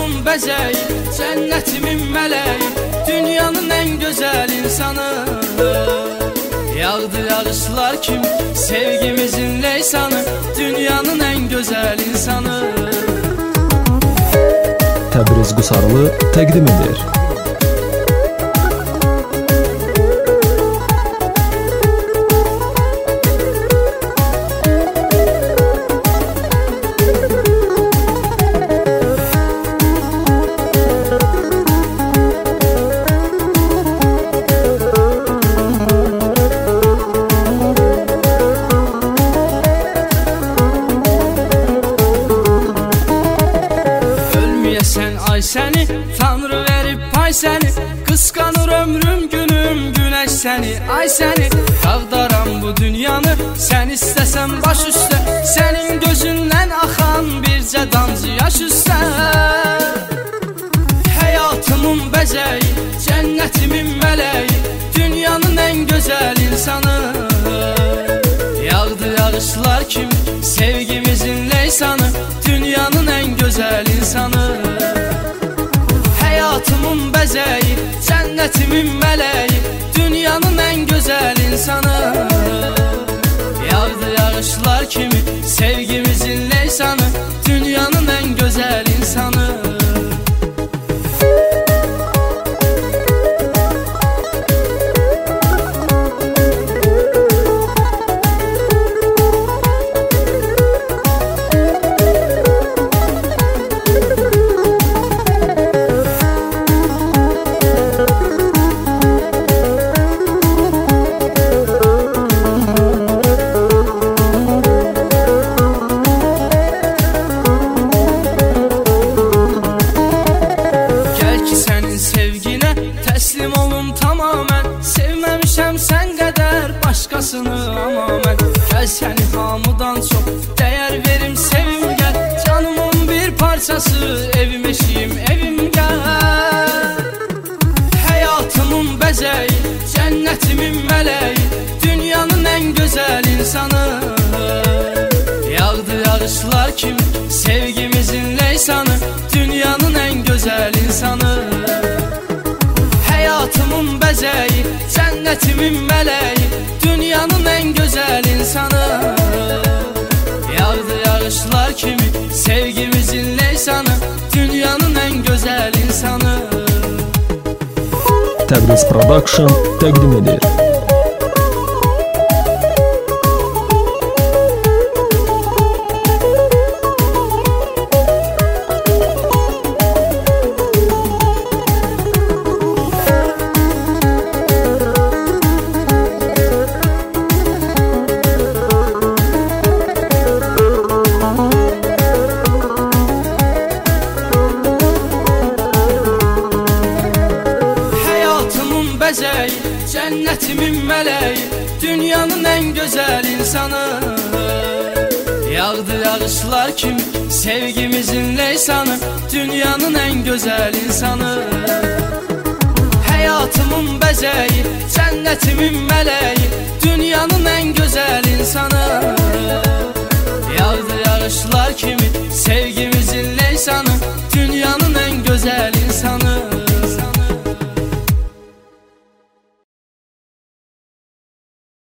Həyatımın bəzəyi, cənnətimin mələyi, dünyanın ən gözəl insanı. Yağdı yağışlar kimi sevgimizin leysanı, dünyanın ən gözəl insanı. Təbriz Qusarlı təqdim edir. Ay səni, Tanrı verib pay səni, qısqanır ömrüm günüm günəş səni. Ay səni, dağdaram bu dünyanı, sən istəsən baş üstə, sənin gözündən axan bircə damcı yaş üstə. Həyatımın bəzəyi, cənnətimin mələyi, dünyanın ən gözəl insanı. Yağdı yağışlar kimi sevgimizin leysanı, dünyanın ən gözəl insanı. Həyatımın bəzəyi, cənnətimin mələyi, dünyanın ən gözəl insanı. Yağdı yağışlar kimi sevgimizin leysanı, dünyanın ən gözəl insanı. Təslim olum tamamən, sevməmişəm sən qədər başqasını ama mən. Gəl səni hamıdan çox dəyər verim sevim gəl, canımın bir parçası evim eşiyim evim gəl. Həyatımın bəzəyi, cənnətimin mələyi, dünyanın ən gözəl insanı. Yağdı yağışlar kimi sevgimizin leysanı, dünyanın ən gözəl insanı. Həyatımın bəzəyi, cənnətimin mələyi, dünyanın ən gözəl insanı. Yağdı yağışlar kimi sevgimizin leysanı, dünyanın ən gözəl insanı. Təbriz Production təqdim edir. Bəzəyi, cənnətimin mələyi, dünyanın ən gözəl insanı. Yağdı yağışlar kimi sevgimizin leysanı, dünyanın ən gözəl insanı. Həyatımın bəzəyi, cənnətimin mələyi, dünyanın ən gözəl